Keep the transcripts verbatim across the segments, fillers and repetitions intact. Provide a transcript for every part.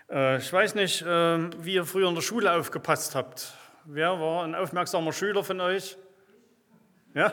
Äh, ich weiß nicht, äh, wie ihr früher in der Schule aufgepasst habt. Wer war ein aufmerksamer Schüler von euch? Ja?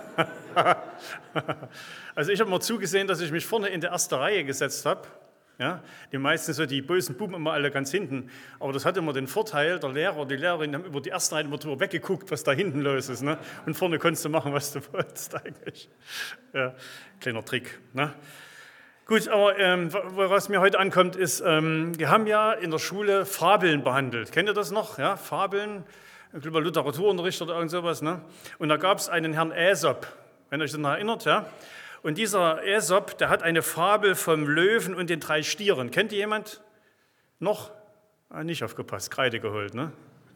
Also ich habe mal zugesehen, dass ich mich vorne in die erste Reihe gesetzt habe. Ja? Die meisten, so die bösen Buben, immer alle ganz hinten. Aber das hat immer den Vorteil, der Lehrer, die Lehrerin haben über die erste Reihe immer drüber weggeguckt, was da hinten los ist. Ne? Und vorne konntest du machen, was du wolltest eigentlich. Ja, kleiner Trick. Ne? Gut, aber ähm, was mir heute ankommt, ist, ähm, wir haben ja in der Schule Fabeln behandelt. Kennt ihr das noch? Ja, Fabeln, ich glaube Literaturunterricht oder irgend sowas. Ne? Und da gab es einen Herrn Aesop, wenn ihr euch daran erinnert. Ja? Und dieser Aesop, der hat eine Fabel vom Löwen und den drei Stieren. Kennt ihr jemand? Noch? Ah, nicht aufgepasst, Kreide geholt. Ne?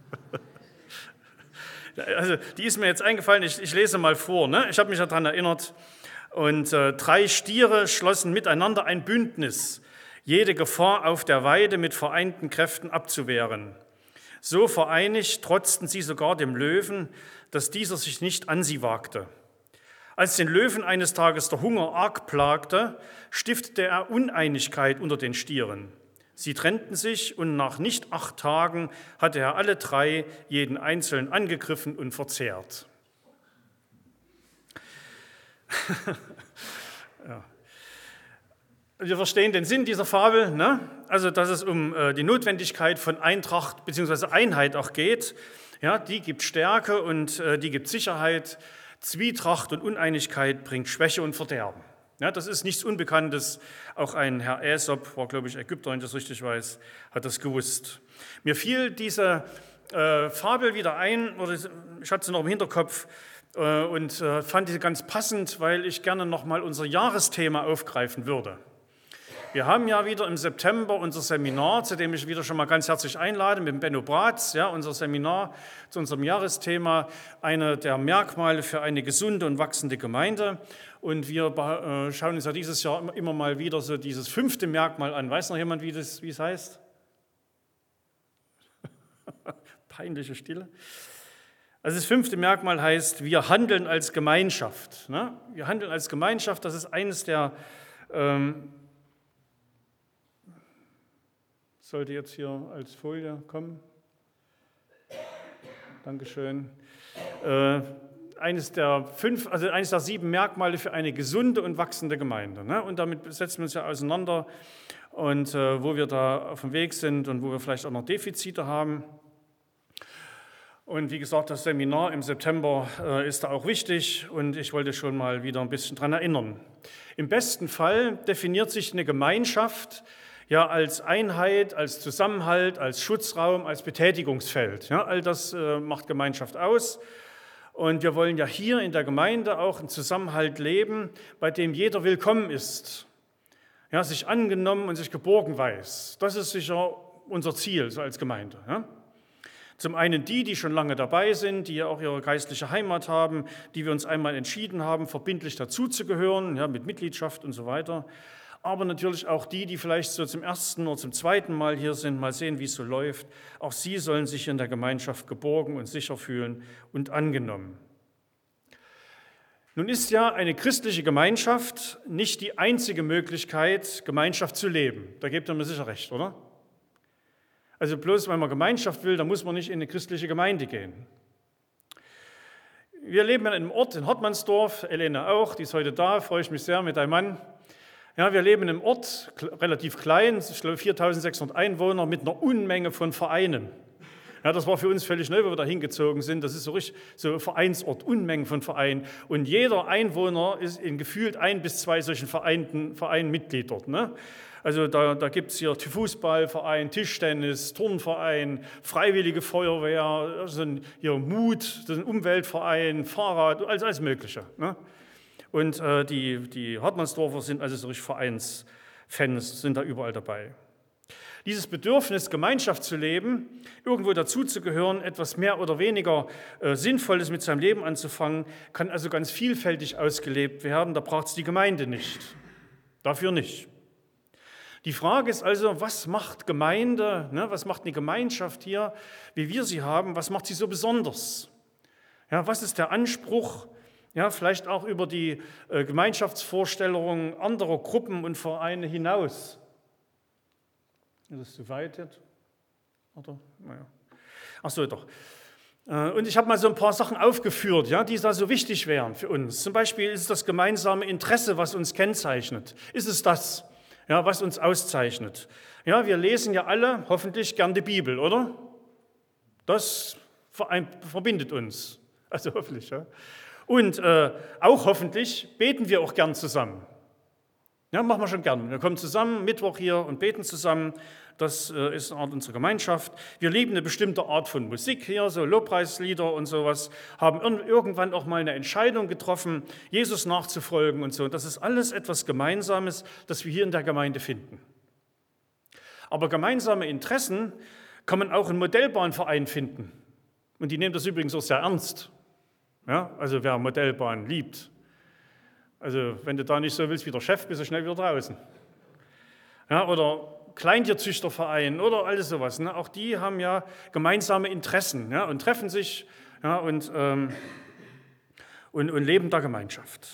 Also die ist mir jetzt eingefallen, ich, ich lese mal vor. Ne? Ich habe mich daran erinnert. Und äh, drei Stiere schlossen miteinander ein Bündnis, jede Gefahr auf der Weide mit vereinten Kräften abzuwehren. So vereinigt trotzten sie sogar dem Löwen, dass dieser sich nicht an sie wagte. Als den Löwen eines Tages der Hunger arg plagte, stiftete er Uneinigkeit unter den Stieren. Sie trennten sich und nach nicht acht Tagen hatte er alle drei jeden einzeln angegriffen und verzehrt. Ja. Wir verstehen den Sinn dieser Fabel, ne? Also dass es um äh, die Notwendigkeit von Eintracht bzw. Einheit auch geht. Ja, die gibt Stärke und äh, die gibt Sicherheit. Zwietracht und Uneinigkeit bringt Schwäche und Verderben. Ja, das ist nichts Unbekanntes. Auch ein Herr Aesop, war glaube ich Ägypter, wenn ich das richtig weiß, hat das gewusst. Mir fiel diese äh, Fabel wieder ein, oder ich hatte sie noch im Hinterkopf, und fand die ganz passend, weil ich gerne nochmal unser Jahresthema aufgreifen würde. Wir haben ja wieder im September unser Seminar, zu dem ich wieder schon mal ganz herzlich einlade, mit dem Benno Bratz, ja, unser Seminar zu unserem Jahresthema, eine der Merkmale für eine gesunde und wachsende Gemeinde. Und wir schauen uns ja dieses Jahr immer mal wieder so dieses fünfte Merkmal an. Weiß noch jemand, wie, das, wie es heißt? Peinliche Stille. Also das fünfte Merkmal heißt, wir handeln als Gemeinschaft. Ne? Wir handeln als Gemeinschaft, das ist eines der, ähm, sollte jetzt hier als Folie kommen. Dankeschön. Äh, eines der fünf, also eines der sieben Merkmale für eine gesunde und wachsende Gemeinde. Ne? Und damit setzen wir uns ja auseinander und äh, wo wir da auf dem Weg sind und wo wir vielleicht auch noch Defizite haben. Und wie gesagt, das Seminar im September äh, ist da auch wichtig und ich wollte schon mal wieder ein bisschen daran erinnern. Im besten Fall definiert sich eine Gemeinschaft ja als Einheit, als Zusammenhalt, als Schutzraum, als Betätigungsfeld. Ja, all das äh, macht Gemeinschaft aus. Und wir wollen ja hier in der Gemeinde auch einen Zusammenhalt leben, bei dem jeder willkommen ist, ja, sich angenommen und sich geborgen weiß. Das ist sicher unser Ziel so als Gemeinde. Ja. Zum einen die, die schon lange dabei sind, die ja auch ihre geistliche Heimat haben, die wir uns einmal entschieden haben, verbindlich dazuzugehören, ja, mit Mitgliedschaft und so weiter. Aber natürlich auch die, die vielleicht so zum ersten oder zum zweiten Mal hier sind, mal sehen, wie es so läuft. Auch sie sollen sich in der Gemeinschaft geborgen und sicher fühlen und angenommen. Nun ist ja eine christliche Gemeinschaft nicht die einzige Möglichkeit, Gemeinschaft zu leben. Da gebt ihr mir sicher recht, oder? Also bloß weil man Gemeinschaft will, da muss man nicht in eine christliche Gemeinde gehen. Wir leben in einem Ort in Hartmannsdorf, Elena auch, die ist heute da, freue ich mich sehr mit deinem Mann. Ja, wir leben in einem Ort, relativ klein, ich glaube viertausendsechshundert Einwohner mit einer Unmenge von Vereinen. Ja, das war für uns völlig neu, wo wir da hingezogen sind. Das ist so richtig so ein Vereinsort, Unmengen von Vereinen. Und jeder Einwohner ist in gefühlt ein bis zwei solchen Vereinen, Vereinen Mitglied dort. Ne? Also da, da gibt es hier Fußballverein, Tischtennis, Turnverein, Freiwillige Feuerwehr, also hier Mut, das ist ein Umweltverein, Fahrrad, alles, alles Mögliche. Ne? Und äh, die, die Hartmannsdorfer sind also so richtig Vereinsfans, sind da überall dabei. Dieses Bedürfnis, Gemeinschaft zu leben, irgendwo dazuzugehören, etwas mehr oder weniger äh, Sinnvolles mit seinem Leben anzufangen, kann also ganz vielfältig ausgelebt werden. Da braucht es die Gemeinde nicht. Dafür nicht. Die Frage ist also, was macht Gemeinde, ne, was macht eine Gemeinschaft hier, wie wir sie haben, was macht sie so besonders? Ja, was ist der Anspruch, ja, vielleicht auch über die äh, Gemeinschaftsvorstellungen anderer Gruppen und Vereine hinaus? Ist das zu weit jetzt? Oder? Naja. Ach so, doch. Und ich habe mal so ein paar Sachen aufgeführt, ja, die da so wichtig wären für uns. Zum Beispiel ist es das gemeinsame Interesse, was uns kennzeichnet. Ist es das, ja, was uns auszeichnet? Ja, wir lesen ja alle hoffentlich gern die Bibel, oder? Das verbindet uns. Also hoffentlich. Ja. Und äh, auch hoffentlich beten wir auch gern zusammen. Ja, machen wir schon gern. Wir kommen zusammen, Mittwoch hier und beten zusammen. Das äh, ist eine Art unserer Gemeinschaft. Wir lieben eine bestimmte Art von Musik hier, so Lobpreislieder und sowas, haben irgendwann auch mal eine Entscheidung getroffen, Jesus nachzufolgen und so. Das ist alles etwas Gemeinsames, das wir hier in der Gemeinde finden. Aber gemeinsame Interessen kann man auch im Modellbahnverein finden. Und die nehmen das übrigens auch sehr ernst. Ja, also wer Modellbahn liebt. Also wenn du da nicht so willst wie der Chef, bist du schnell wieder draußen. Ja, oder Kleintierzüchterverein oder alles sowas. Ne? Auch die haben ja gemeinsame Interessen, ja, und treffen sich, ja, und, ähm, und, und leben der Gemeinschaft.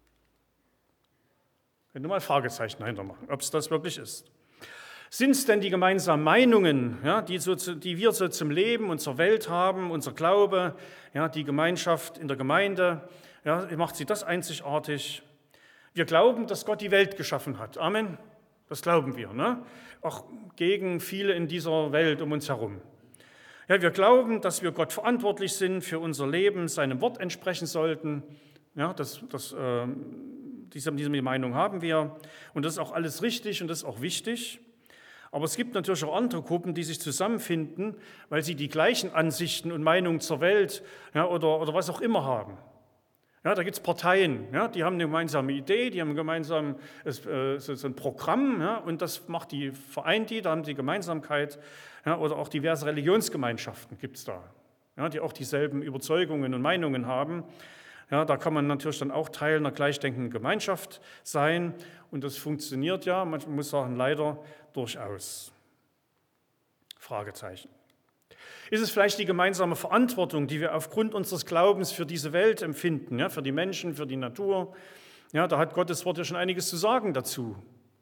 Könnt ihr mal Fragezeichen dahinter machen, ob es das wirklich ist. Sind es denn die gemeinsamen Meinungen, ja, die, so, die wir so zum Leben und zur Welt haben, unser Glaube, ja, die Gemeinschaft in der Gemeinde, ja, macht sie das einzigartig? Wir glauben, dass Gott die Welt geschaffen hat. Amen. Das glauben wir, ne? Auch gegen viele in dieser Welt um uns herum. Ja, wir glauben, dass wir Gott verantwortlich sind für unser Leben, seinem Wort entsprechen sollten. Ja, das, das, äh, diese, diese Meinung haben wir. Und das ist auch alles richtig und das ist auch wichtig. Aber es gibt natürlich auch andere Gruppen, die sich zusammenfinden, weil sie die gleichen Ansichten und Meinungen zur Welt, ja, oder, oder was auch immer haben. Ja, da gibt es Parteien, ja, die haben eine gemeinsame Idee, die haben ein gemeinsames äh, so, so ein Programm, ja, und das macht die, vereint die, da haben sie Gemeinsamkeit, ja, oder auch diverse Religionsgemeinschaften gibt es da, ja, die auch dieselben Überzeugungen und Meinungen haben. Ja, da kann man natürlich dann auch Teil einer gleichdenkenden Gemeinschaft sein und das funktioniert ja, man muss sagen, leider durchaus. Fragezeichen. Ist es vielleicht die gemeinsame Verantwortung, die wir aufgrund unseres Glaubens für diese Welt empfinden, ja, für die Menschen, für die Natur? Ja, da hat Gottes Wort ja schon einiges zu sagen dazu.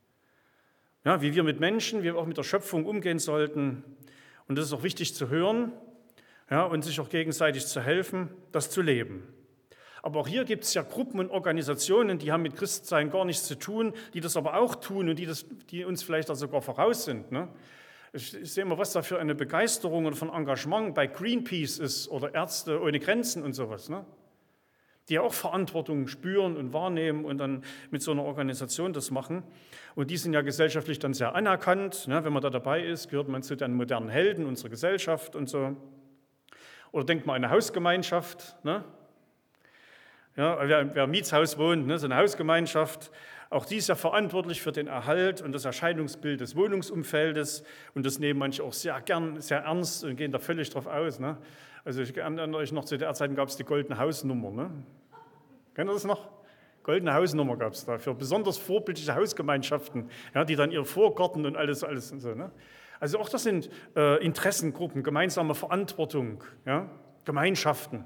Ja, wie wir mit Menschen, wie wir auch mit der Schöpfung umgehen sollten. Und das ist auch wichtig zu hören, ja, und sich auch gegenseitig zu helfen, das zu leben. Aber auch hier gibt es ja Gruppen und Organisationen, die haben mit Christsein gar nichts zu tun, die das aber auch tun und die, das, die uns vielleicht auch sogar voraus sind, ne? Ich sehe mal, was da für eine Begeisterung und von Engagement bei Greenpeace ist oder Ärzte ohne Grenzen und sowas, ne? Die ja auch Verantwortung spüren und wahrnehmen und dann mit so einer Organisation das machen. Und die sind ja gesellschaftlich dann sehr anerkannt, ne? Wenn man da dabei ist, gehört man zu den modernen Helden unserer Gesellschaft und so. Oder denkt mal an eine Hausgemeinschaft, ne? Ja, wer, wer im Mietshaus wohnt, ne, so eine Hausgemeinschaft, auch die ist ja verantwortlich für den Erhalt und das Erscheinungsbild des Wohnungsumfeldes und das nehmen manche auch sehr gern, sehr ernst und gehen da völlig drauf aus. Ne? Also ich erinnere euch noch, zu der Zeit gab es die Goldene Hausnummer. Ne? Kennt ihr das noch? Goldene Hausnummer gab es da für besonders vorbildliche Hausgemeinschaften, ja, die dann ihr Vorgarten und alles, alles und so. Ne? Also auch das sind äh, Interessengruppen, gemeinsame Verantwortung, ja? Gemeinschaften.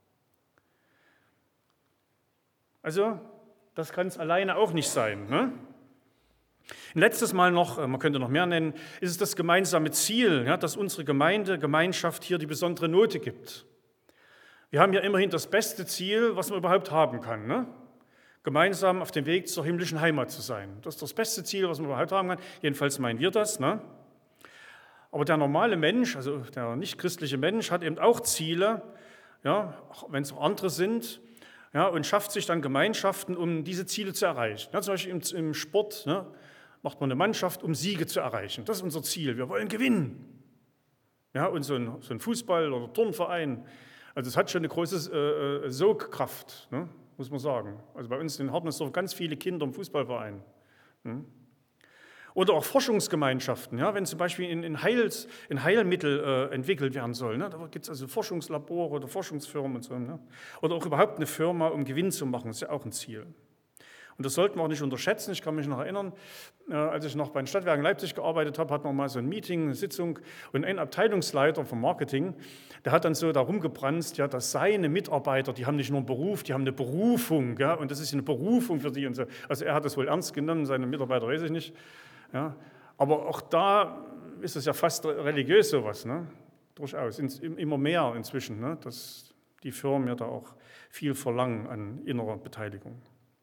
Also, das kann es alleine auch nicht sein. Ne? Ein letztes Mal noch, man könnte noch mehr nennen, ist es das gemeinsame Ziel, ja, dass unsere Gemeinde, Gemeinschaft hier die besondere Note gibt. Wir haben ja immerhin das beste Ziel, was man überhaupt haben kann. Ne? Gemeinsam auf dem Weg zur himmlischen Heimat zu sein. Das ist das beste Ziel, was man überhaupt haben kann. Jedenfalls meinen wir das. Ne? Aber der normale Mensch, also der nicht-christliche Mensch, hat eben auch Ziele, ja, auch wenn es andere sind. Ja, und schafft sich dann Gemeinschaften, um diese Ziele zu erreichen. Ja, zum Beispiel im, im Sport, ne, macht man eine Mannschaft, um Siege zu erreichen. Das ist unser Ziel. Wir wollen gewinnen. Ja, und so ein, so ein Fußball- oder Turnverein, also es hat schon eine große äh, Sogkraft, ne, muss man sagen. Also bei uns in Hartmannsdorf ganz viele Kinder im Fußballverein. Hm. Oder auch Forschungsgemeinschaften, ja, wenn zum Beispiel in, in, Heils, in Heilmittel äh, entwickelt werden soll. Ne, da gibt es also Forschungslabore oder Forschungsfirmen und so. Ne, oder auch überhaupt eine Firma, um Gewinn zu machen, das ist ja auch ein Ziel. Und das sollten wir auch nicht unterschätzen. Ich kann mich noch erinnern, äh, als ich noch bei den Stadtwerken Leipzig gearbeitet habe, hatten wir mal so ein Meeting, eine Sitzung und ein Abteilungsleiter vom Marketing, der hat dann so darum gebrannt, ja, dass seine Mitarbeiter, die haben nicht nur einen Beruf, die haben eine Berufung, ja, und das ist eine Berufung für die und so. Also er hat das wohl ernst genommen, seine Mitarbeiter weiß ich nicht. Ja, aber auch da ist es ja fast religiös sowas, ne? Durchaus, immer mehr inzwischen, ne? Dass die Firmen ja da auch viel verlangen an innerer Beteiligung.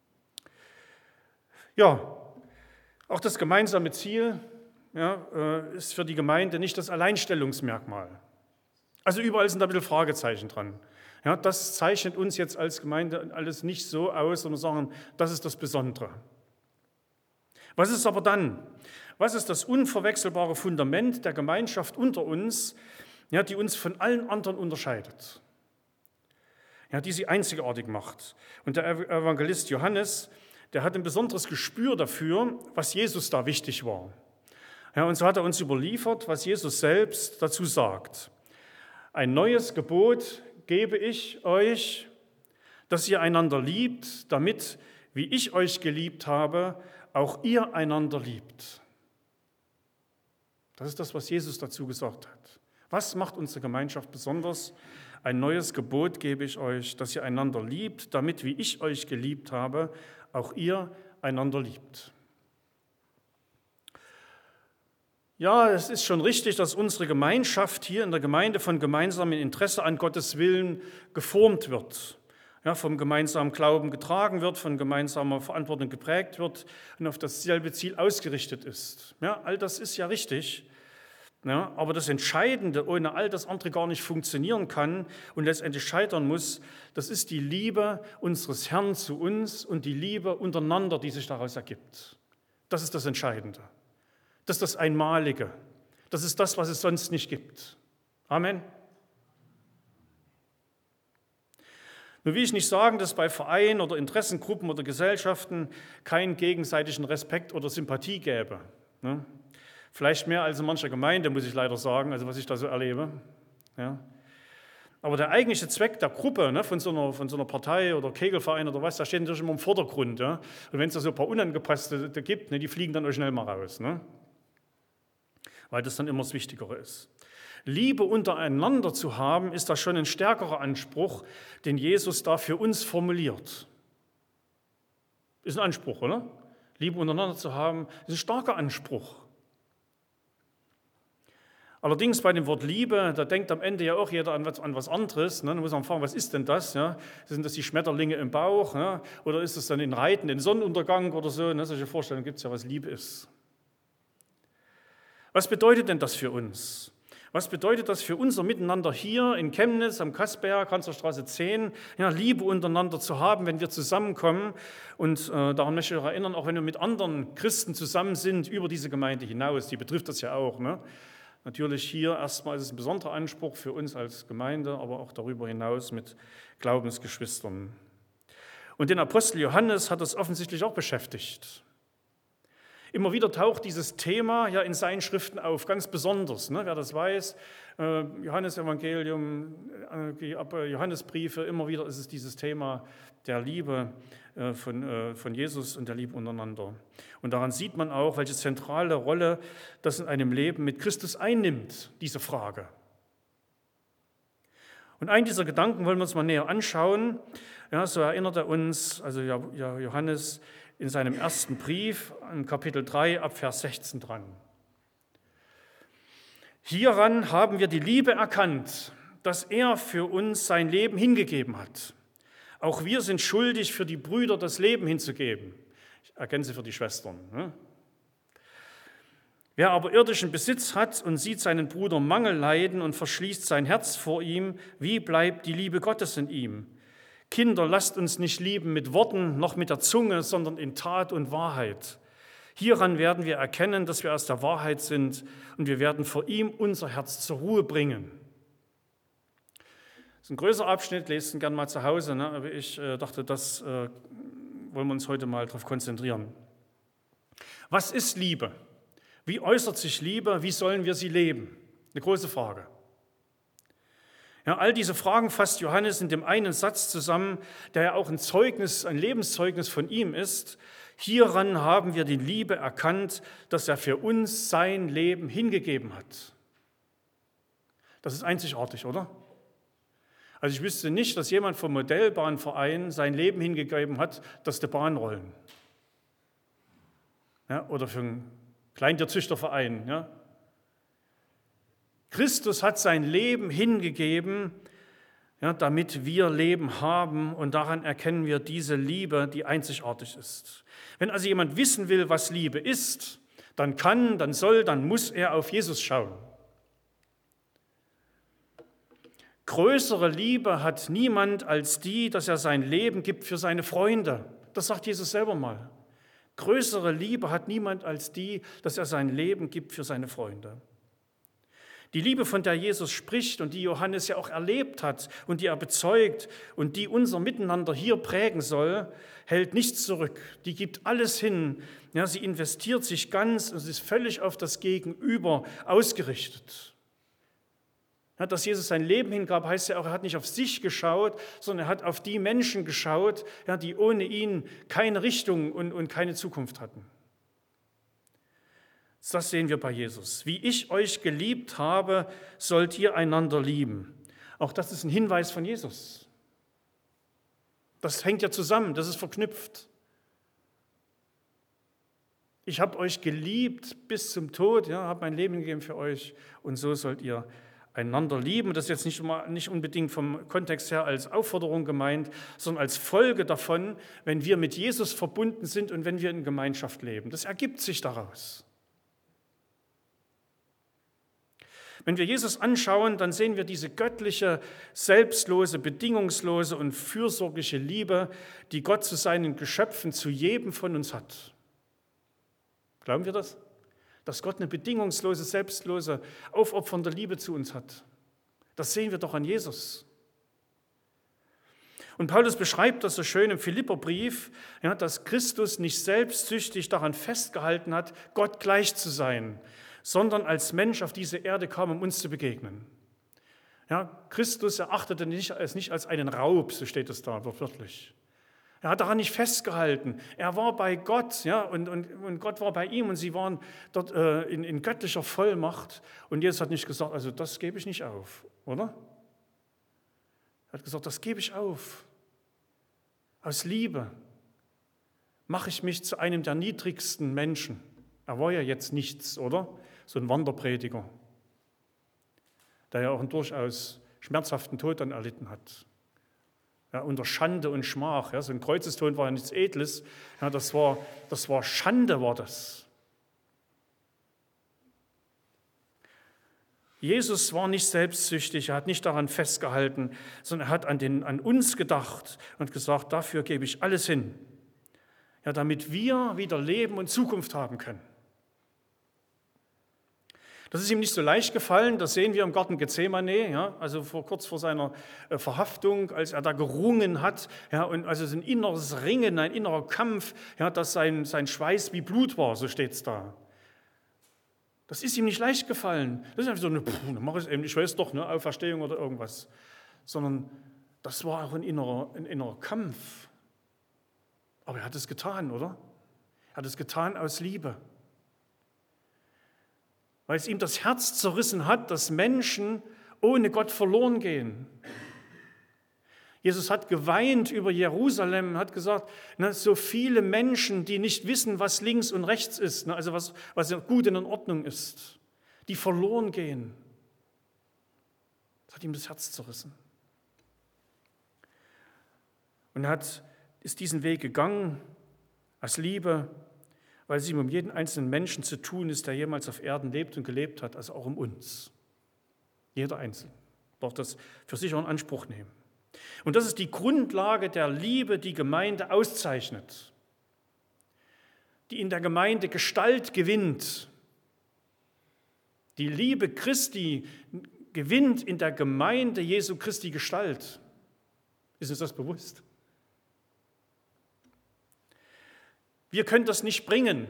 Ja, auch das gemeinsame Ziel ja, ist für die Gemeinde nicht das Alleinstellungsmerkmal. Also überall sind da ein bisschen Fragezeichen dran. Ja, das zeichnet uns jetzt als Gemeinde alles nicht so aus, sondern sagen, das ist das Besondere. Was ist aber dann? Was ist das unverwechselbare Fundament der Gemeinschaft unter uns, ja, die uns von allen anderen unterscheidet? Ja, die sie einzigartig macht. Und der Evangelist Johannes, der hat ein besonderes Gespür dafür, was Jesus da wichtig war. Ja, und so hat er uns überliefert, was Jesus selbst dazu sagt. Ein neues Gebot gebe ich euch, dass ihr einander liebt, damit, wie ich euch geliebt habe, auch ihr einander liebt. Das ist das, was Jesus dazu gesagt hat. Was macht unsere Gemeinschaft besonders? Ein neues Gebot gebe ich euch, dass ihr einander liebt, damit, wie ich euch geliebt habe, auch ihr einander liebt. Ja, es ist schon richtig, dass unsere Gemeinschaft hier in der Gemeinde von gemeinsamem Interesse an Gottes Willen geformt wird, ja, vom gemeinsamen Glauben getragen wird, von gemeinsamer Verantwortung geprägt wird und auf dasselbe Ziel ausgerichtet ist. Ja, all das ist ja richtig, ja, aber das Entscheidende, ohne all das andere gar nicht funktionieren kann und letztendlich scheitern muss, das ist die Liebe unseres Herrn zu uns und die Liebe untereinander, die sich daraus ergibt. Das ist das Entscheidende. Das ist das Einmalige. Das ist das, was es sonst nicht gibt. Amen. Nun will ich nicht sagen, dass es bei Vereinen oder Interessengruppen oder Gesellschaften keinen gegenseitigen Respekt oder Sympathie gäbe. Ne? Vielleicht mehr als in mancher Gemeinde, muss ich leider sagen, also was ich da so erlebe. Ja. Aber der eigentliche Zweck der Gruppe, ne, von, so einer, von so einer Partei oder Kegelverein oder was, da steht natürlich immer im Vordergrund. Ja. Und wenn es da so ein paar Unangepasste gibt, ne, die fliegen dann auch schnell mal raus. Ne? Weil das dann immer das Wichtigere ist. Liebe untereinander zu haben, ist da schon ein stärkerer Anspruch, den Jesus da für uns formuliert. Ist ein Anspruch, oder? Liebe untereinander zu haben, ist ein starker Anspruch. Allerdings bei dem Wort Liebe, da denkt am Ende ja auch jeder an was, an was anderes. Ne? Da muss man fragen, was ist denn das? Ja? Sind das die Schmetterlinge im Bauch? Ja? Oder ist das dann in Reiten, den Sonnenuntergang oder so? Ne? Solche Vorstellungen gibt es ja, was Liebe ist. Was bedeutet denn das für uns? Was bedeutet das für unser Miteinander hier in Chemnitz, am Kassberg, Kanzlerstraße zehn, ja, Liebe untereinander zu haben, wenn wir zusammenkommen? Und äh, daran möchte ich auch erinnern, auch wenn wir mit anderen Christen zusammen sind, über diese Gemeinde hinaus, die betrifft das ja auch. Ne? Natürlich hier erstmal ist es ein besonderer Anspruch für uns als Gemeinde, aber auch darüber hinaus mit Glaubensgeschwistern. Und den Apostel Johannes hat das offensichtlich auch beschäftigt. Immer wieder taucht dieses Thema ja in seinen Schriften auf, ganz besonders. Ne? Wer das weiß, äh, Johannesevangelium, äh, Johannesbriefe, immer wieder ist es dieses Thema der Liebe äh, von, äh, von Jesus und der Liebe untereinander. Und daran sieht man auch, welche zentrale Rolle das in einem Leben mit Christus einnimmt, diese Frage. Und einen dieser Gedanken wollen wir uns mal näher anschauen. Ja, so erinnert er uns, also Johannes, in seinem ersten Brief, in Kapitel drei, ab Vers sechzehn dran. Hieran haben wir die Liebe erkannt, dass er für uns sein Leben hingegeben hat. Auch wir sind schuldig, für die Brüder das Leben hinzugeben. Ich ergänze für die Schwestern. Ne? Wer aber irdischen Besitz hat und sieht seinen Bruder Mangel leiden und verschließt sein Herz vor ihm, wie bleibt die Liebe Gottes in ihm? Kinder, lasst uns nicht lieben mit Worten noch mit der Zunge, sondern in Tat und Wahrheit. Hieran werden wir erkennen, dass wir aus der Wahrheit sind und wir werden vor ihm unser Herz zur Ruhe bringen. Das ist ein größerer Abschnitt, lest ihn gerne mal zu Hause, ne? Aber ich äh, dachte, das äh, wollen wir uns heute mal darauf konzentrieren. Was ist Liebe? Wie äußert sich Liebe? Wie sollen wir sie leben? Eine große Frage. Ja, all diese Fragen fasst Johannes in dem einen Satz zusammen, der ja auch ein Zeugnis, ein Lebenszeugnis von ihm ist. Hieran haben wir die Liebe erkannt, dass er für uns sein Leben hingegeben hat. Das ist einzigartig, oder? Also ich wüsste nicht, dass jemand vom Modellbahnverein sein Leben hingegeben hat, dass die Bahn rollen. Ja, oder für einen Kleintierzüchterverein. Ja. Christus hat sein Leben hingegeben, ja, damit wir Leben haben, und daran erkennen wir diese Liebe, die einzigartig ist. Wenn also jemand wissen will, was Liebe ist, dann kann, dann soll, dann muss er auf Jesus schauen. Größere Liebe hat niemand als die, dass er sein Leben gibt für seine Freunde. Das sagt Jesus selber mal. Größere Liebe hat niemand als die, dass er sein Leben gibt für seine Freunde. Die Liebe, von der Jesus spricht und die Johannes ja auch erlebt hat und die er bezeugt und die unser Miteinander hier prägen soll, hält nichts zurück. Die gibt alles hin. Ja, sie investiert sich ganz und sie ist völlig auf das Gegenüber ausgerichtet. Ja, dass Jesus sein Leben hingab, heißt ja auch, er hat nicht auf sich geschaut, sondern er hat auf die Menschen geschaut, ja, die ohne ihn keine Richtung und, und keine Zukunft hatten. Das sehen wir bei Jesus. Wie ich euch geliebt habe, sollt ihr einander lieben. Auch das ist ein Hinweis von Jesus. Das hängt ja zusammen, das ist verknüpft. Ich habe euch geliebt bis zum Tod, ja, habe mein Leben gegeben für euch, und so sollt ihr einander lieben. Das ist jetzt nicht, immer, nicht unbedingt vom Kontext her als Aufforderung gemeint, sondern als Folge davon, wenn wir mit Jesus verbunden sind und wenn wir in Gemeinschaft leben. Das ergibt sich daraus. Wenn wir Jesus anschauen, dann sehen wir diese göttliche, selbstlose, bedingungslose und fürsorgliche Liebe, die Gott zu seinen Geschöpfen, zu jedem von uns hat. Glauben wir das? Dass Gott eine bedingungslose, selbstlose, aufopfernde Liebe zu uns hat. Das sehen wir doch an Jesus. Und Paulus beschreibt das so schön im Philipperbrief, ja, dass Christus nicht selbstsüchtig daran festgehalten hat, Gott gleich zu sein, sondern als Mensch auf diese Erde kam, um uns zu begegnen. Ja, Christus erachtete nicht, es nicht als einen Raub, so steht es da wörtlich. Er hat daran nicht festgehalten. Er war bei Gott, ja, und, und, und Gott war bei ihm und sie waren dort äh, in, in göttlicher Vollmacht. Und Jesus hat nicht gesagt, also das gebe ich nicht auf, oder? Er hat gesagt, das gebe ich auf. Aus Liebe mache ich mich zu einem der niedrigsten Menschen. Er war ja jetzt nichts, oder? So ein Wanderprediger, der ja auch einen durchaus schmerzhaften Tod dann erlitten hat. Ja, unter Schande und Schmach. Ja, so ein Kreuzestod war ja nichts Edles. Ja, das war, das war Schande, war das. Jesus war nicht selbstsüchtig, er hat nicht daran festgehalten, sondern er hat an, den, an uns gedacht und gesagt, dafür gebe ich alles hin, ja, damit wir wieder Leben und Zukunft haben können. Das ist ihm nicht so leicht gefallen, das sehen wir im Garten Gethsemane, ja, also vor, kurz vor seiner äh, Verhaftung, als er da gerungen hat, ja, und also ein inneres Ringen, ein innerer Kampf, ja, dass sein, sein Schweiß wie Blut war, so steht es da. Das ist ihm nicht leicht gefallen. Das ist einfach so eine, pff, dann mach ich es eben, ich weiß doch, ne, Auferstehung oder irgendwas. Sondern das war auch ein innerer, ein innerer Kampf. Aber er hat es getan, oder? Er hat es getan aus Liebe. Weil es ihm das Herz zerrissen hat, dass Menschen ohne Gott verloren gehen. Jesus hat geweint über Jerusalem, hat gesagt, ne, so viele Menschen, die nicht wissen, was links und rechts ist, ne, also was, was gut in Ordnung ist, die verloren gehen. Das hat ihm das Herz zerrissen. Und er hat, ist diesen Weg gegangen aus Liebe, weil es ihm um jeden einzelnen Menschen zu tun ist, der jemals auf Erden lebt und gelebt hat, also auch um uns. Jeder Einzelne darf das für sich auch in Anspruch nehmen. Und das ist die Grundlage der Liebe, die Gemeinde auszeichnet, die in der Gemeinde Gestalt gewinnt. Die Liebe Christi gewinnt in der Gemeinde Jesu Christi Gestalt. Ist uns das bewusst? Wir können das nicht bringen.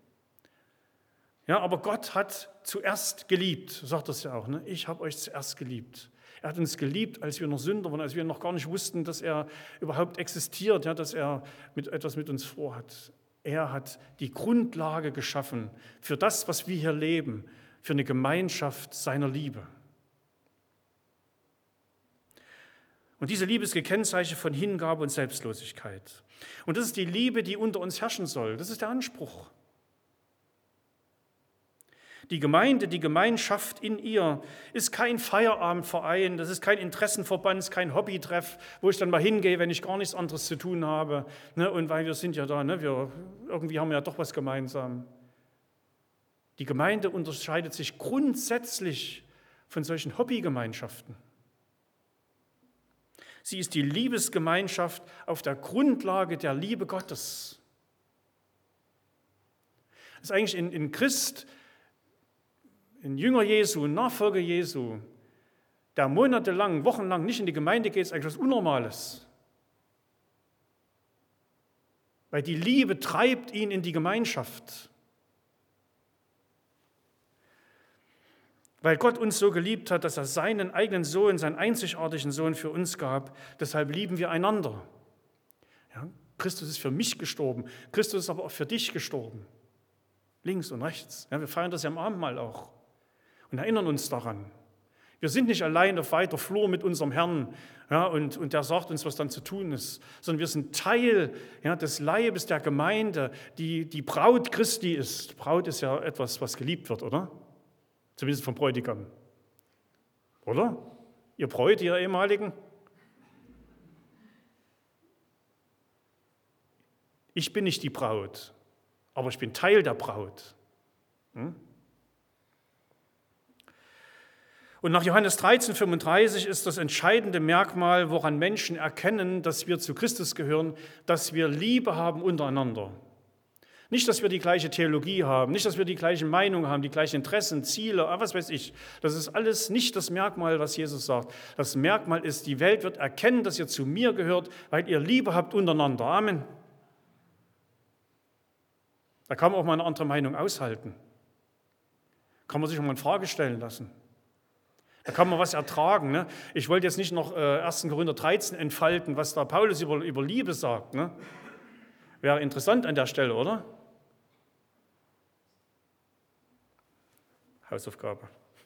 Ja, aber Gott hat zuerst geliebt, sagt das ja auch. Ne? Ich habe euch zuerst geliebt. Er hat uns geliebt, als wir noch Sünder waren, als wir noch gar nicht wussten, dass er überhaupt existiert, ja, dass er mit, etwas mit uns vorhat. Er hat die Grundlage geschaffen für das, was wir hier leben, für eine Gemeinschaft seiner Liebe. Und diese Liebe ist gekennzeichnet von Hingabe und Selbstlosigkeit. Und das ist die Liebe, die unter uns herrschen soll. Das ist der Anspruch. Die Gemeinde, die Gemeinschaft in ihr ist kein Feierabendverein, das ist kein Interessenverband, kein Hobbytreff, wo ich dann mal hingehe, wenn ich gar nichts anderes zu tun habe. Ne? Und weil wir sind ja da, ne? wir, irgendwie haben wir ja doch was gemeinsam. Die Gemeinde unterscheidet sich grundsätzlich von solchen Hobbygemeinschaften. Sie ist die Liebesgemeinschaft auf der Grundlage der Liebe Gottes. Das ist eigentlich in, in Christ, ein Jünger Jesu, ein Nachfolger Jesu, der monatelang, wochenlang nicht in die Gemeinde geht, ist eigentlich was Unnormales. Weil die Liebe treibt ihn in die Gemeinschaft. Weil Gott uns so geliebt hat, dass er seinen eigenen Sohn, seinen einzigartigen Sohn für uns gab, deshalb lieben wir einander. Ja, Christus ist für mich gestorben, Christus ist aber auch für dich gestorben. Links und rechts. Ja, wir feiern das ja am Abendmahl auch. Und erinnern uns daran. Wir sind nicht allein auf weiter Flur mit unserem Herrn, ja, und, und der sagt uns, was dann zu tun ist, sondern wir sind Teil, ja, des Leibes der Gemeinde, die die Braut Christi ist. Braut ist ja etwas, was geliebt wird, oder? Zumindest vom Bräutigam. Oder? Ihr Bräut, ihr ehemaligen? Ich bin nicht die Braut, aber ich bin Teil der Braut. Hm? Und nach Johannes dreizehn, fünfunddreißig ist das entscheidende Merkmal, woran Menschen erkennen, dass wir zu Christus gehören, dass wir Liebe haben untereinander. Nicht, dass wir die gleiche Theologie haben, nicht, dass wir die gleiche Meinung haben, die gleichen Interessen, Ziele, was weiß ich. Das ist alles nicht das Merkmal, was Jesus sagt. Das Merkmal ist, die Welt wird erkennen, dass ihr zu mir gehört, weil ihr Liebe habt untereinander. Amen. Da kann man auch mal eine andere Meinung aushalten. Kann man sich auch mal in Frage stellen lassen. Da kann man was ertragen. Ne? Ich wollte jetzt nicht noch äh, ersten Korinther dreizehn entfalten, was da Paulus über, über Liebe sagt. Ne? Wäre interessant an der Stelle, oder? Hausaufgabe.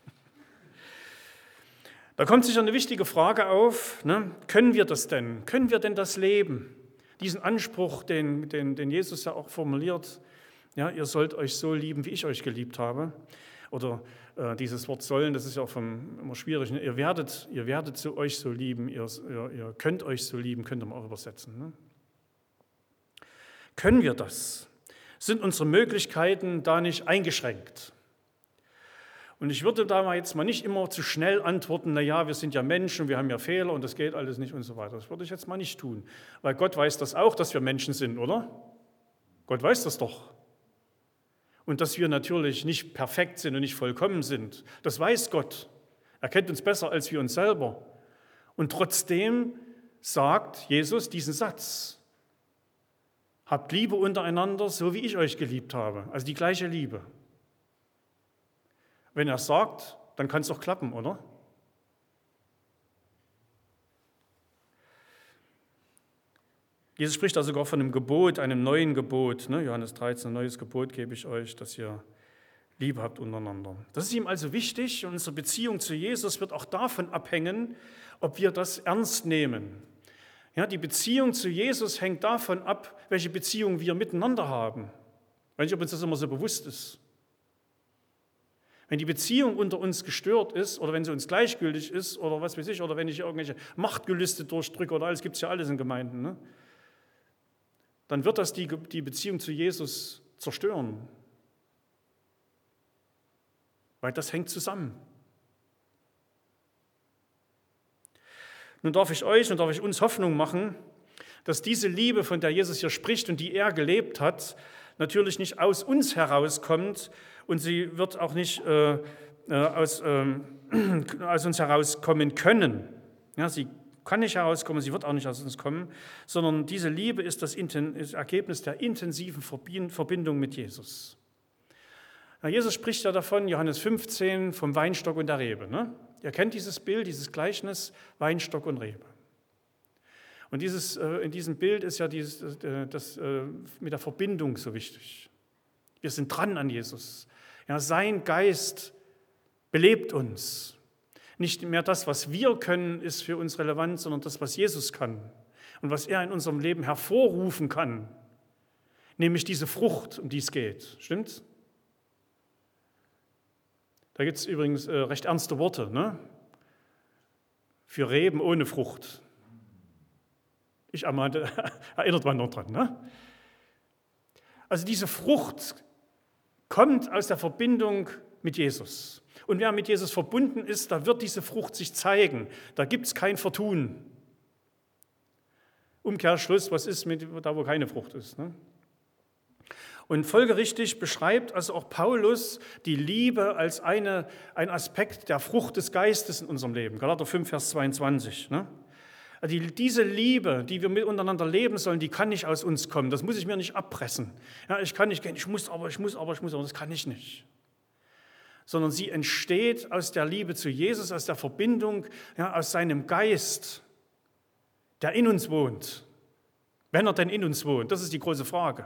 Da kommt sicher eine wichtige Frage auf. Ne? Können wir das denn? Können wir denn das leben? Diesen Anspruch, den, den, den Jesus ja auch formuliert, ja, ihr sollt euch so lieben, wie ich euch geliebt habe. Oder äh, dieses Wort sollen, das ist ja auch vom, immer schwierig. Ne? Ihr werdet, ihr werdet so euch so lieben, ihr, ihr, ihr könnt euch so lieben, könnt ihr mal auch übersetzen. Ne? Können wir das? Sind unsere Möglichkeiten da nicht eingeschränkt? Und ich würde da mal jetzt mal nicht immer zu schnell antworten, naja, wir sind ja Menschen, wir haben ja Fehler und das geht alles nicht und so weiter. Das würde ich jetzt mal nicht tun, weil Gott weiß das auch, dass wir Menschen sind, oder? Gott weiß das doch. Und dass wir natürlich nicht perfekt sind und nicht vollkommen sind, das weiß Gott. Er kennt uns besser als wir uns selber. Und trotzdem sagt Jesus diesen Satz: Habt Liebe untereinander, so wie ich euch geliebt habe. Also die gleiche Liebe. Wenn er es sagt, dann kann es doch klappen, oder? Jesus spricht da sogar von einem Gebot, einem neuen Gebot. Ne? Johannes dreizehn, ein neues Gebot gebe ich euch, dass ihr Liebe habt untereinander. Das ist ihm also wichtig und unsere Beziehung zu Jesus wird auch davon abhängen, ob wir das ernst nehmen. Ja, die Beziehung zu Jesus hängt davon ab, welche Beziehung wir miteinander haben. Ich weiß nicht, ob uns das immer so bewusst ist. Wenn die Beziehung unter uns gestört ist oder wenn sie uns gleichgültig ist oder was weiß ich, oder wenn ich irgendwelche Machtgelüste durchdrücke oder alles, gibt es ja alles in Gemeinden, ne? Dann wird das die, die Beziehung zu Jesus zerstören. Weil das hängt zusammen. Nun darf ich euch und darf ich uns Hoffnung machen, dass diese Liebe, von der Jesus hier spricht und die er gelebt hat, natürlich nicht aus uns herauskommt und sie wird auch nicht äh, aus, äh, aus uns herauskommen können. Ja, sie kann nicht herauskommen, sie wird auch nicht aus uns kommen, sondern diese Liebe ist das, das Ergebnis der intensiven Verbindung mit Jesus. Ja, Jesus spricht ja davon, Johannes fünfzehn, vom Weinstock und der Rebe. Ne? Ihr kennt dieses Bild, dieses Gleichnis, Weinstock und Rebe. Und dieses, in diesem Bild ist ja dieses, das mit der Verbindung so wichtig. Wir sind dran an Jesus. Ja, sein Geist belebt uns. Nicht mehr das, was wir können, ist für uns relevant, sondern das, was Jesus kann und was er in unserem Leben hervorrufen kann. Nämlich diese Frucht, um die es geht. Stimmt's? Da gibt es übrigens äh, recht ernste Worte, ne? Für Reben ohne Frucht. Ich ermahnte, erinnert man noch dran. Ne? Also diese Frucht kommt aus der Verbindung mit Jesus. Und wer mit Jesus verbunden ist, da wird diese Frucht sich zeigen. Da gibt es kein Vertun. Umkehrschluss, was ist mit da, wo keine Frucht ist? Ne? Und folgerichtig beschreibt also auch Paulus die Liebe als eine, ein Aspekt der Frucht des Geistes in unserem Leben. Galater fünf, Vers zweiundzwanzig. Ne? Also die, diese Liebe, die wir miteinander leben sollen, die kann nicht aus uns kommen. Das muss ich mir nicht abpressen. Ja, ich kann nicht gehen, ich muss aber, ich muss aber, ich muss aber, das kann ich nicht. Sondern sie entsteht aus der Liebe zu Jesus, aus der Verbindung, ja, aus seinem Geist, der in uns wohnt. Wenn er denn in uns wohnt, das ist die große Frage.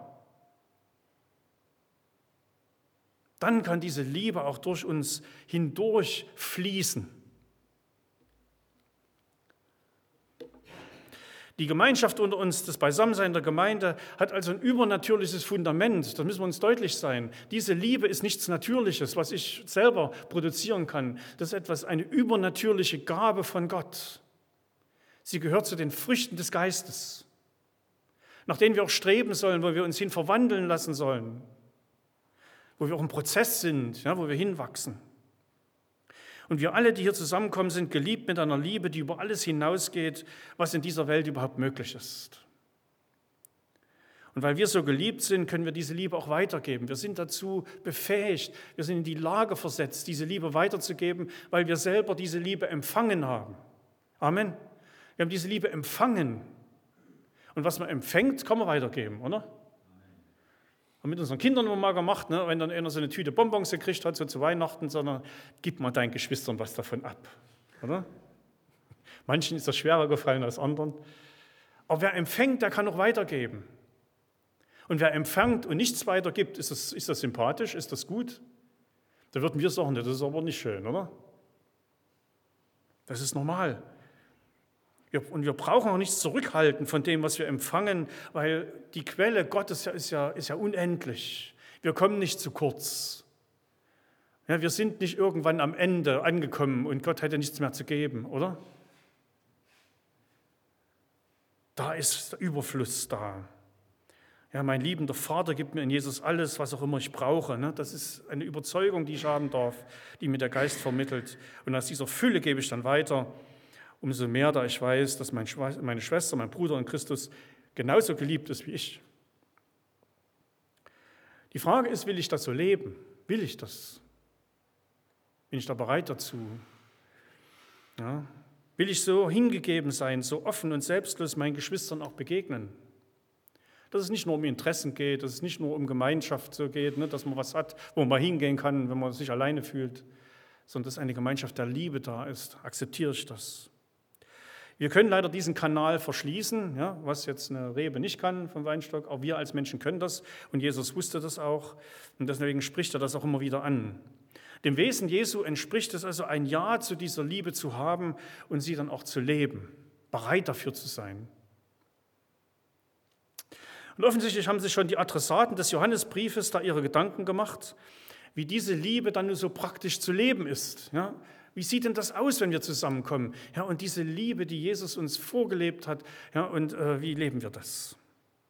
Dann kann diese Liebe auch durch uns hindurch fließen. Die Gemeinschaft unter uns, das Beisammensein der Gemeinde, hat also ein übernatürliches Fundament. Das müssen wir uns deutlich sein. Diese Liebe ist nichts Natürliches, was ich selber produzieren kann. Das ist etwas, eine übernatürliche Gabe von Gott. Sie gehört zu den Früchten des Geistes, nach denen wir auch streben sollen, wo wir uns hin verwandeln lassen sollen, wo wir auch im Prozess sind, ja, wo wir hinwachsen. Und wir alle, die hier zusammenkommen, sind geliebt mit einer Liebe, die über alles hinausgeht, was in dieser Welt überhaupt möglich ist. Und weil wir so geliebt sind, können wir diese Liebe auch weitergeben. Wir sind dazu befähigt, wir sind in die Lage versetzt, diese Liebe weiterzugeben, weil wir selber diese Liebe empfangen haben. Amen. Wir haben diese Liebe empfangen. Und was man empfängt, kann man weitergeben, oder? Haben mit unseren Kindern immer mal gemacht, ne? Wenn dann einer so eine Tüte Bonbons gekriegt hat, so zu Weihnachten, sondern gib mal deinen Geschwistern was davon ab. Oder? Manchen ist das schwerer gefallen als anderen. Aber wer empfängt, der kann auch weitergeben. Und wer empfängt und nichts weitergibt, ist das, ist das sympathisch, ist das gut? Da würden wir sagen, das ist aber nicht schön, oder? Das ist normal. Und wir brauchen auch nichts zurückhalten von dem, was wir empfangen, weil die Quelle Gottes ist ja, ist ja unendlich. Wir kommen nicht zu kurz. Ja, wir sind nicht irgendwann am Ende angekommen und Gott hätte nichts mehr zu geben, oder? Da ist der Überfluss da. Ja, mein liebender Vater gibt mir in Jesus alles, was auch immer ich brauche. Ne? Das ist eine Überzeugung, die ich haben darf, die mir der Geist vermittelt. Und aus dieser Fülle gebe ich dann weiter. Umso mehr, da ich weiß, dass meine Schwester, mein Bruder in Christus genauso geliebt ist wie ich. Die Frage ist, will ich das so leben? Will ich das? Bin ich da bereit dazu? Ja. Will ich so hingegeben sein, so offen und selbstlos meinen Geschwistern auch begegnen? Dass es nicht nur um Interessen geht, dass es nicht nur um Gemeinschaft so geht, ne, dass man was hat, wo man mal hingehen kann, wenn man sich alleine fühlt, sondern dass eine Gemeinschaft der Liebe da ist. Akzeptiere ich das? Wir können leider diesen Kanal verschließen, ja, was jetzt eine Rebe nicht kann vom Weinstock, auch wir als Menschen können das und Jesus wusste das auch und deswegen spricht er das auch immer wieder an. Dem Wesen Jesu entspricht es also, ein Ja zu dieser Liebe zu haben und sie dann auch zu leben, bereit dafür zu sein. Und offensichtlich haben sich schon die Adressaten des Johannesbriefes da ihre Gedanken gemacht, wie diese Liebe dann nur so praktisch zu leben ist, ja. Wie sieht denn das aus, wenn wir zusammenkommen? Ja, und diese Liebe, die Jesus uns vorgelebt hat, ja, und äh, wie leben wir das?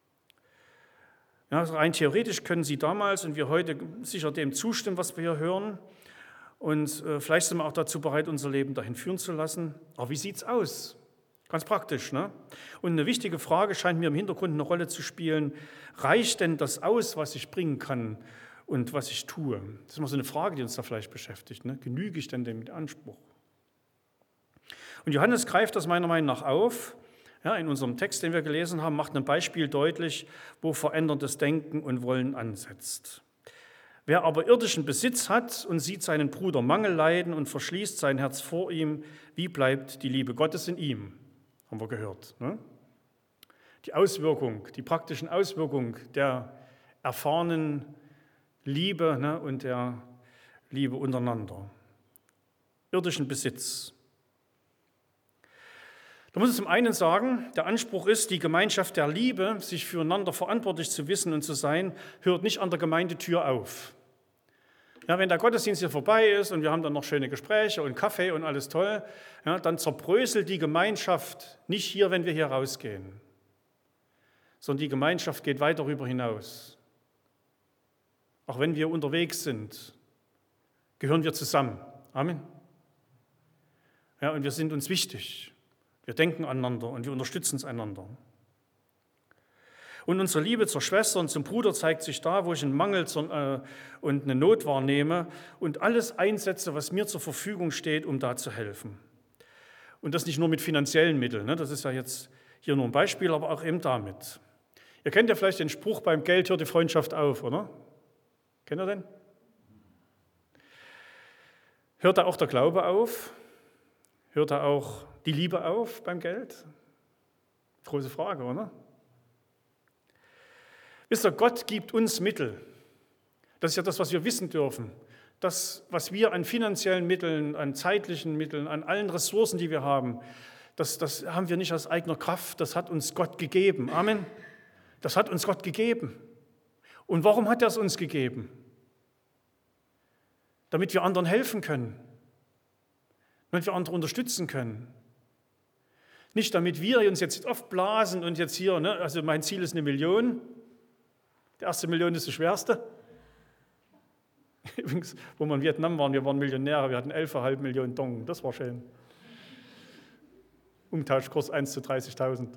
Ja, rein theoretisch können Sie damals und wir heute sicher dem zustimmen, was wir hier hören. Und äh, vielleicht sind wir auch dazu bereit, unser Leben dahin führen zu lassen. Aber wie sieht es aus? Ganz praktisch, ne? Und eine wichtige Frage scheint mir im Hintergrund eine Rolle zu spielen. Reicht denn das aus, was ich bringen kann? Und was ich tue. Das ist immer so eine Frage, die uns da vielleicht beschäftigt. Ne? Genüge ich denn dem Anspruch? Und Johannes greift das meiner Meinung nach auf. Ja, in unserem Text, den wir gelesen haben, macht ein Beispiel deutlich, wo veränderndes Denken und Wollen ansetzt. Wer aber irdischen Besitz hat und sieht seinen Bruder Mangel leiden und verschließt sein Herz vor ihm, wie bleibt die Liebe Gottes in ihm? Haben wir gehört. Ne? Die Auswirkung, die praktischen Auswirkungen der erfahrenen Liebe, ne, und der Liebe untereinander. Irdischen Besitz. Da muss ich zum einen sagen, der Anspruch ist, die Gemeinschaft der Liebe, sich füreinander verantwortlich zu wissen und zu sein, hört nicht an der Gemeindetür auf. Ja, wenn der Gottesdienst hier vorbei ist und wir haben dann noch schöne Gespräche und Kaffee und alles toll, ja, dann zerbröselt die Gemeinschaft nicht hier, wenn wir hier rausgehen, sondern die Gemeinschaft geht weit darüber hinaus. Auch wenn wir unterwegs sind, gehören wir zusammen. Amen. Ja, und wir sind uns wichtig. Wir denken aneinander und wir unterstützen es einander. Und unsere Liebe zur Schwester und zum Bruder zeigt sich da, wo ich einen Mangel und eine Not wahrnehme und alles einsetze, was mir zur Verfügung steht, um da zu helfen. Und das nicht nur mit finanziellen Mitteln, ne? Das ist ja jetzt hier nur ein Beispiel, aber auch eben damit. Ihr kennt ja vielleicht den Spruch, beim Geld hört die Freundschaft auf, oder? Kennt ihr den? Hört da auch der Glaube auf? Hört da auch die Liebe auf beim Geld? Große Frage, oder? Wisst ihr, Gott gibt uns Mittel. Das ist ja das, was wir wissen dürfen. Das, was wir an finanziellen Mitteln, an zeitlichen Mitteln, an allen Ressourcen, die wir haben, das, das haben wir nicht aus eigener Kraft, das hat uns Gott gegeben. Amen. Das hat uns Gott gegeben. Und warum hat er es uns gegeben? Damit wir anderen helfen können, damit wir andere unterstützen können. Nicht damit wir uns jetzt aufblasen und jetzt hier, ne, also mein Ziel ist eine Million. Die erste Million ist die schwerste. Übrigens, wo wir in Vietnam waren, wir waren Millionäre, wir hatten elf Komma fünf Millionen Dong, das war schön. Umtauschkurs eins zu dreißigtausend.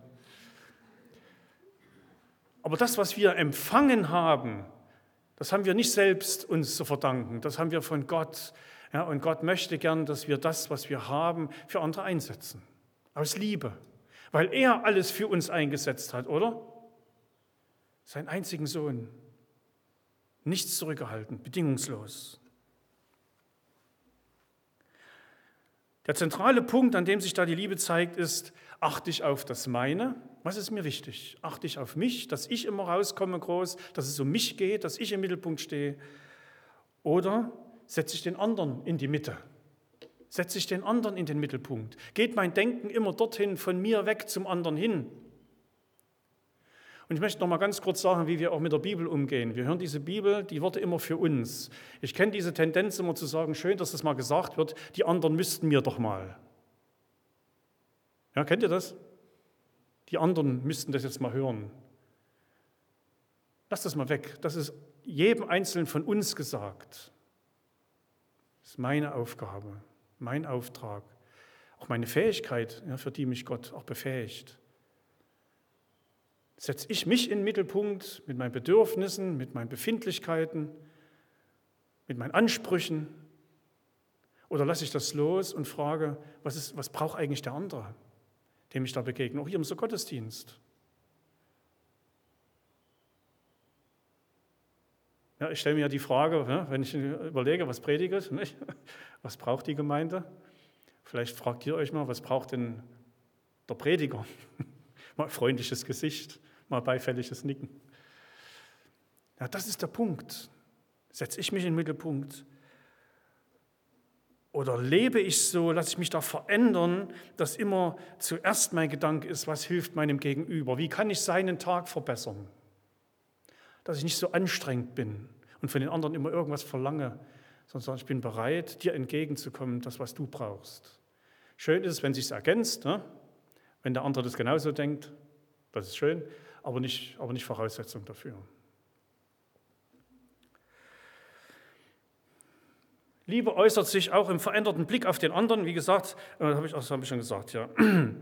Aber das, was wir empfangen haben, das haben wir nicht selbst uns zu verdanken, das haben wir von Gott. Ja, und Gott möchte gern, dass wir das, was wir haben, für andere einsetzen. Aus Liebe, weil er alles für uns eingesetzt hat, oder? Seinen einzigen Sohn. Nichts zurückgehalten, bedingungslos. Der zentrale Punkt, an dem sich da die Liebe zeigt, ist, achte ich auf das Meine. Was ist mir wichtig? Achte ich auf mich, dass ich immer rauskomme groß, dass es um mich geht, dass ich im Mittelpunkt stehe? Oder setze ich den anderen in die Mitte? Setze ich den anderen in den Mittelpunkt? Geht mein Denken immer dorthin, von mir weg zum anderen hin? Und ich möchte noch mal ganz kurz sagen, wie wir auch mit der Bibel umgehen. Wir hören diese Bibel, die Worte immer für uns. Ich kenne diese Tendenz immer zu sagen, schön, dass das mal gesagt wird, die anderen müssten mir doch mal. Ja, kennt ihr das? Die anderen müssten das jetzt mal hören. Lass das mal weg. Das ist jedem Einzelnen von uns gesagt. Das ist meine Aufgabe, mein Auftrag, auch meine Fähigkeit, ja, für die mich Gott auch befähigt. Setze ich mich in den Mittelpunkt mit meinen Bedürfnissen, mit meinen Befindlichkeiten, mit meinen Ansprüchen? Oder lasse ich das los und frage, was, ist, was braucht eigentlich der andere, dem ich da begegne, auch hier im so Gottesdienst? Ja, ich stelle mir ja die Frage, ja, wenn ich überlege, was predige ich, nicht? Was braucht die Gemeinde? Vielleicht fragt ihr euch mal, was braucht denn der Prediger? Mal freundliches Gesicht, mal beifälliges Nicken. Ja, das ist der Punkt. Setze ich mich in den Mittelpunkt? Oder lebe ich so, lasse ich mich da verändern, dass immer zuerst mein Gedanke ist, was hilft meinem Gegenüber? Wie kann ich seinen Tag verbessern? Dass ich nicht so anstrengend bin und von den anderen immer irgendwas verlange, sondern ich bin bereit, dir entgegenzukommen, das, was du brauchst. Schön ist es, wenn es sich ergänzt, ne? Wenn der andere das genauso denkt, das ist schön, aber nicht, aber nicht Voraussetzung dafür. Liebe äußert sich auch im veränderten Blick auf den anderen, wie gesagt, äh, habe ich, das habe ich schon gesagt, ja.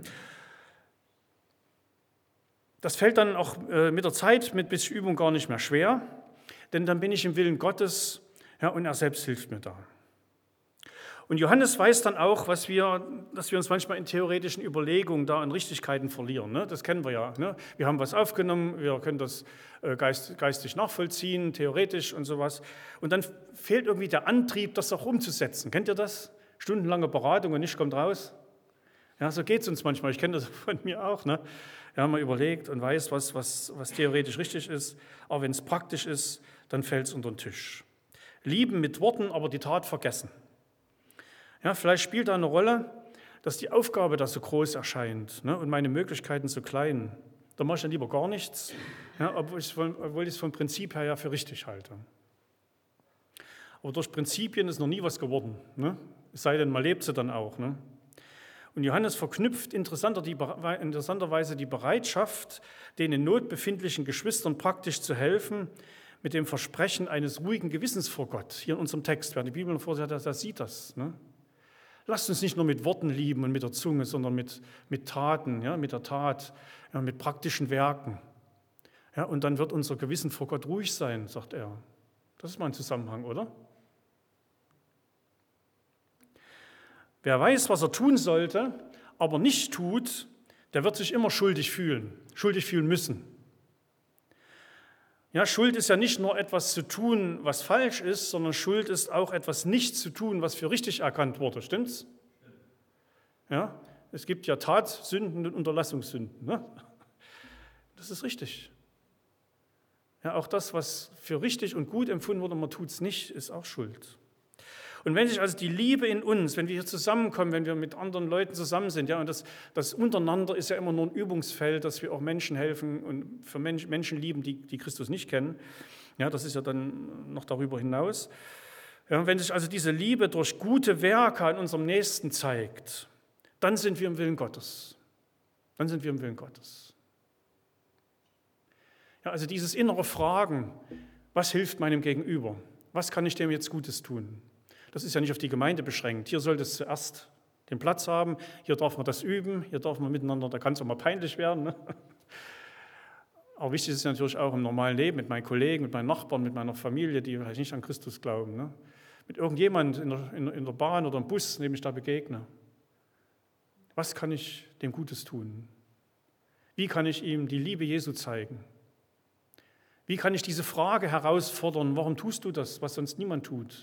Das fällt dann auch äh, mit der Zeit, mit ein bisschen Übung gar nicht mehr schwer, denn dann bin ich im Willen Gottes, ja, und er selbst hilft mir da. Und Johannes weiß dann auch, was wir, dass wir uns manchmal in theoretischen Überlegungen da an Richtigkeiten verlieren. Ne? Das kennen wir ja. Ne? Wir haben was aufgenommen, wir können das äh, geist, geistig nachvollziehen, theoretisch und sowas. Und dann fehlt irgendwie der Antrieb, das auch umzusetzen. Kennt ihr das? Stundenlange Beratung und nichts kommt raus. Ja, so geht es uns manchmal. Ich kenne das von mir auch. Ne? Ja, man überlegt und weiß, was, was, was theoretisch richtig ist. Aber wenn es praktisch ist, dann fällt es unter den Tisch. Lieben mit Worten, aber die Tat vergessen. Ja, vielleicht spielt da eine Rolle, dass die Aufgabe da so groß erscheint, ne, und meine Möglichkeiten so klein. Da mache ich dann lieber gar nichts, ja, obwohl ich es vom, obwohl ich es vom Prinzip her ja für richtig halte. Aber durch Prinzipien ist noch nie was geworden. Ne? Es sei denn, man lebt sie dann auch. Ne? Und Johannes verknüpft interessanter die, interessanterweise die Bereitschaft, den in Not befindlichen Geschwistern praktisch zu helfen, mit dem Versprechen eines ruhigen Gewissens vor Gott. Hier in unserem Text, wer die Bibel vorher hat, der sieht das. Ne? Lasst uns nicht nur mit Worten lieben und mit der Zunge, sondern mit, mit Taten, ja, mit der Tat, ja, mit praktischen Werken. Ja, und dann wird unser Gewissen vor Gott ruhig sein, sagt er. Das ist mal ein Zusammenhang, oder? Wer weiß, was er tun sollte, aber nicht tut, der wird sich immer schuldig fühlen, schuldig fühlen müssen. Ja, Schuld ist ja nicht nur etwas zu tun, was falsch ist, sondern Schuld ist auch etwas nicht zu tun, was für richtig erkannt wurde. Stimmt's? Ja, es gibt ja Tatsünden und Unterlassungssünden. Ne? Das ist richtig. Ja, auch das, was für richtig und gut empfunden wurde, man tut es nicht, ist auch Schuld. Und wenn sich also die Liebe in uns, wenn wir hier zusammenkommen, wenn wir mit anderen Leuten zusammen sind, ja, und das, das untereinander ist ja immer nur ein Übungsfeld, dass wir auch Menschen helfen und für Mensch, Menschen lieben, die, die Christus nicht kennen, ja, das ist ja dann noch darüber hinaus. Ja, wenn sich also diese Liebe durch gute Werke an unserem Nächsten zeigt, dann sind wir im Willen Gottes. Dann sind wir im Willen Gottes. Ja, also dieses innere Fragen, was hilft meinem Gegenüber? Was kann ich dem jetzt Gutes tun? Das ist ja nicht auf die Gemeinde beschränkt. Hier sollte es zuerst den Platz haben, hier darf man das üben, hier darf man miteinander, da kann es auch mal peinlich werden. Ne? Aber wichtig ist es natürlich auch im normalen Leben, mit meinen Kollegen, mit meinen Nachbarn, mit meiner Familie, die vielleicht nicht an Christus glauben. Ne? Mit irgendjemand in der, in, in der Bahn oder im Bus, dem ich da begegne. Was kann ich dem Gutes tun? Wie kann ich ihm die Liebe Jesu zeigen? Wie kann ich diese Frage herausfordern, warum tust du das, was sonst niemand tut?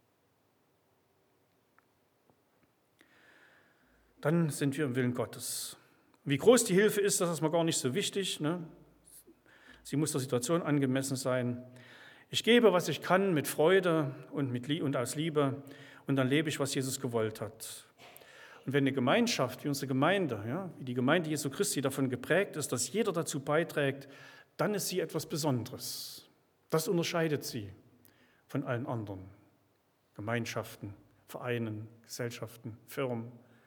Dann sind wir im Willen Gottes. Wie groß die Hilfe ist, das ist mir gar nicht so wichtig. Ne? Sie muss der Situation angemessen sein. Ich gebe, was ich kann, mit Freude und, mit Lie- und aus Liebe, und dann lebe ich, was Jesus gewollt hat. Und wenn eine Gemeinschaft wie unsere Gemeinde, ja, wie die Gemeinde Jesu Christi davon geprägt ist, dass jeder dazu beiträgt, dann ist sie etwas Besonderes. Das unterscheidet sie von allen anderen Gemeinschaften, Vereinen, Gesellschaften, Firmen.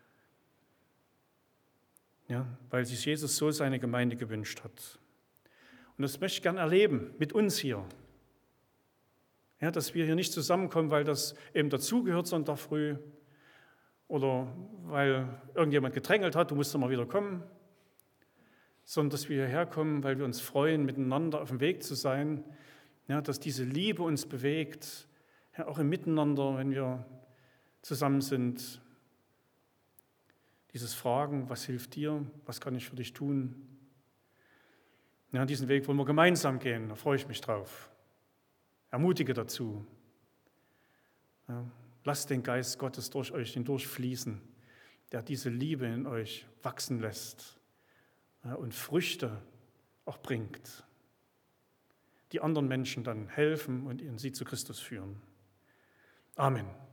Ja, weil sich Jesus so seine Gemeinde gewünscht hat. Und das möchte ich gern erleben mit uns hier. Ja, dass wir hier nicht zusammenkommen, weil das eben dazugehört Sonntag früh oder weil irgendjemand gedrängelt hat, du musst doch mal wieder kommen, sondern dass wir hierher kommen, weil wir uns freuen, miteinander auf dem Weg zu sein, ja, dass diese Liebe uns bewegt, ja, auch im Miteinander, wenn wir zusammen sind. Dieses Fragen, was hilft dir, was kann ich für dich tun? Ja, diesen Weg wollen wir gemeinsam gehen, da freue ich mich drauf. Ermutige dazu. Ja, lasst den Geist Gottes durch euch hindurchfließen, der diese Liebe in euch wachsen lässt, ja, und Früchte auch bringt, die anderen Menschen dann helfen und sie zu Christus führen. Amen.